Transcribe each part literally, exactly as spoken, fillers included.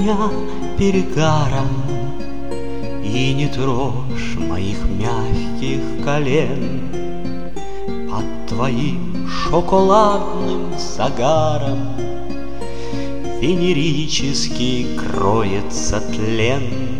меня перегаром, и не трожь моих мягких колен. Под твоим шоколадным загаром венерически кроется тлен.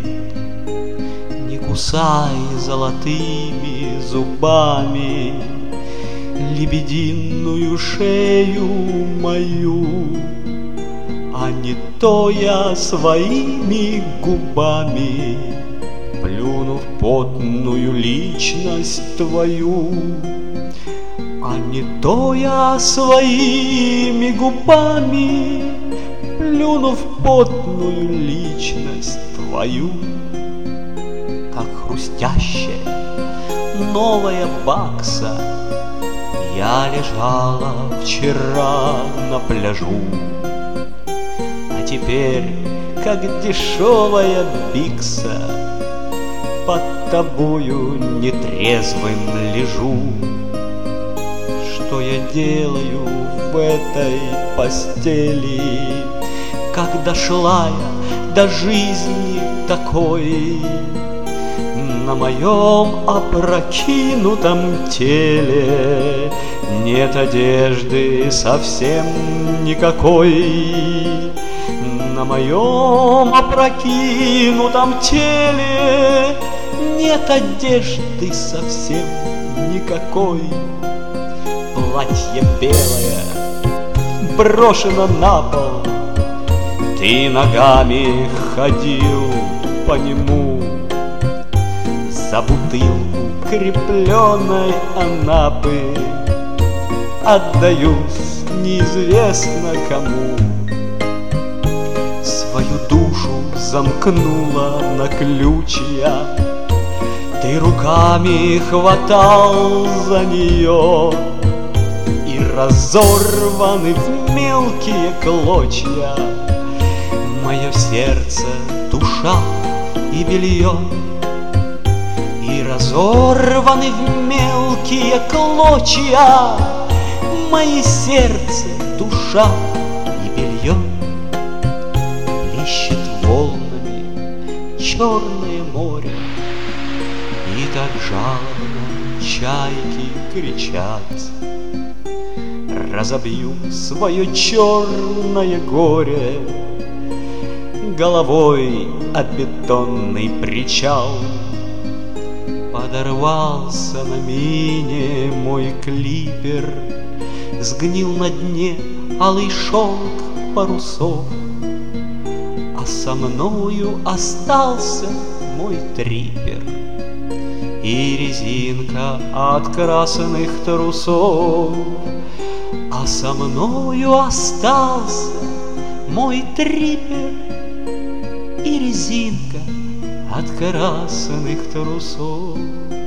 Не кусай золотыми зубами лебединую шею мою, а не то я своими губами плюну в потную личность твою. А не то я своими губами плюну в потную личность твою. Как хрустящая новая бакса я лежала вчера на пляжу, а теперь, как дешевая бикса, под тобою нетрезвым лежу. Что я делаю в этой постели, как дошла я до жизни такой? На моем опрокинутом теле нет одежды совсем никакой. На моем опрокинутом теле нет одежды совсем никакой. Платье белое брошено на пол, ты ногами ходил по нему. За бутылку крепленной Анапы отдаюсь неизвестно кому. Свою душу замкнула на ключ я, ты руками хватал за нее, и разорваны в мелкие клочья мое сердце, душа и белье. И разорваны в мелкие клочья мои сердце, душа и белье. Плещет волнами черное море, и так жалобно чайки кричат. Разобью свое черное горе головой о бетонный причал. Подорвался на мине мой клипер, сгнил на дне алый шелк парусов, а со мною остался мой трипер и резинка от красных трусов. А со мною остался мой трипер и резинка от красных трусов.